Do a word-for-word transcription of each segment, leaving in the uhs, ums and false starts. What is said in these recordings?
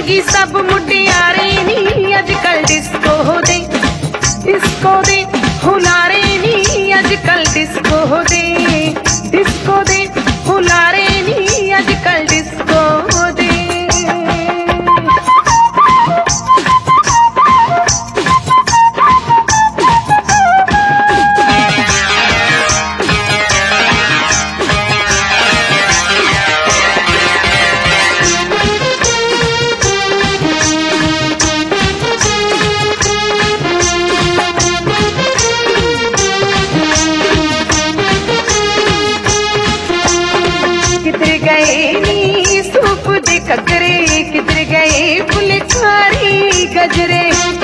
गई सब मुटियारे नी अजकल डिस्को दे, डिस्को दे हुलारे नी अजकल डिस्को दे, डिस्को दे हुलारे नी अजकल डिस्को दे। किधर गए नी सूप दे कगरे, किधर गए फुलकारी गजरे,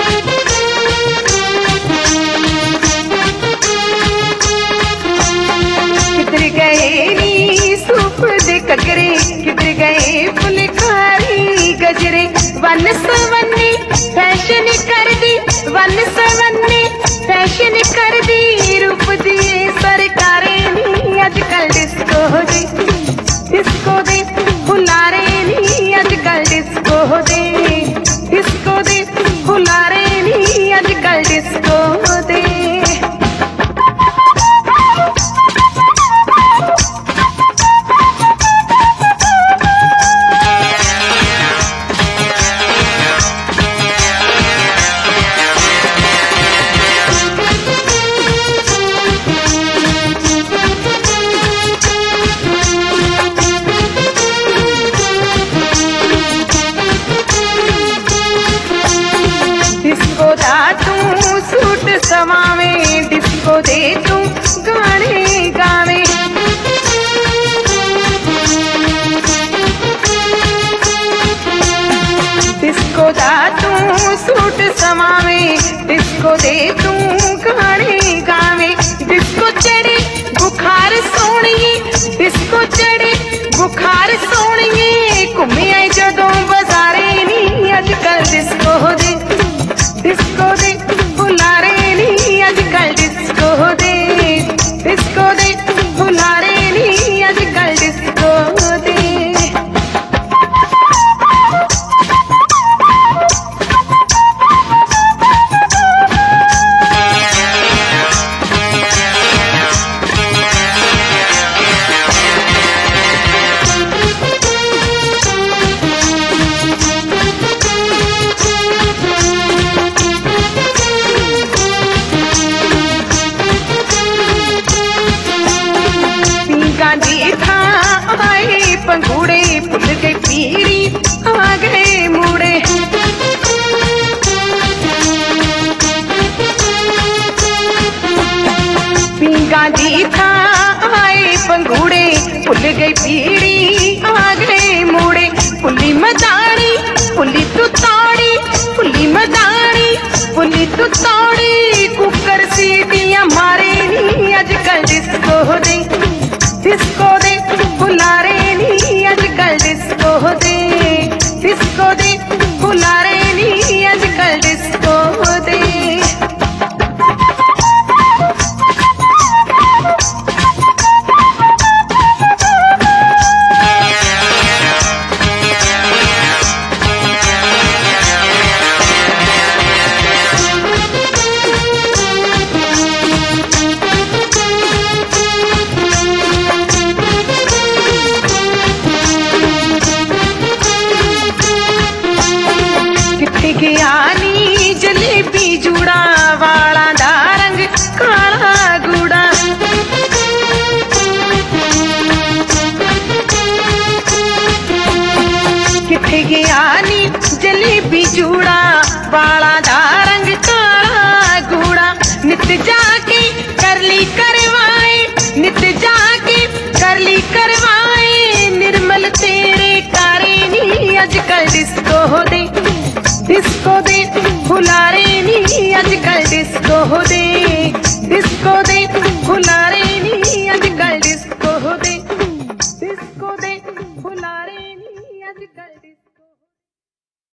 किधर गए नी सूप दे कगरे, किधर गए फुलकारी गजरे। वन सवन्नी फैशन कर दी, वन सवन्नी फैशन कर दी, रूप दिए सरकारे नी अजकल डिस्को दे, डिस्को दे हुलारे नी अजकल डिस्को दे, डिस्को दे हुलारे नी अजकल डिस्को दे। सूट समावे डिस्को दे तू गाने गावे, डिस्को दा तू सूट समावे, डिस्को दे तू गाने गावे। डिस्को चढ़े बुखार सोनिए, डिस्को चढ़े बुखार सोनिए, घूमे आए जदों बाजारे नी अजकल डिस्को दे, डिस्को दे हुलारे नी अजकल डिस्को दे, डिस्को दे हुलारे नी अजकल डिस्को दे। गांधी था आए पंगूड़े, भुल गए पीरी आ गए मूड़े, गांधी था आए पंगूड़े, भुल गए पीरी आ गए मूड़े। पुली मदानी पुली तू तौड़ी, पुली मदानी पुली तू तौड़ी, कुकर सीटियां मारे नी अजकल डिस्को दे, डिस्को दे हुलारे नी अजकल डिस्को दे, डिस्को दे हुलारे नी अजकल डिस्को दे। ज्ञानी जलेबी जूड़ा वाला दा रंग काला गूड़ा, किथे ज्ञानी जलेबी जूड़ा वाला दा रंग काला गूड़ा। नित जाके करली करवाए, नित जाके करली करवाए, निर्मल तेरे कारे नी अजकल डिस्को दे, डिस्को दे हुलारे नी अजकल डिस्को दे,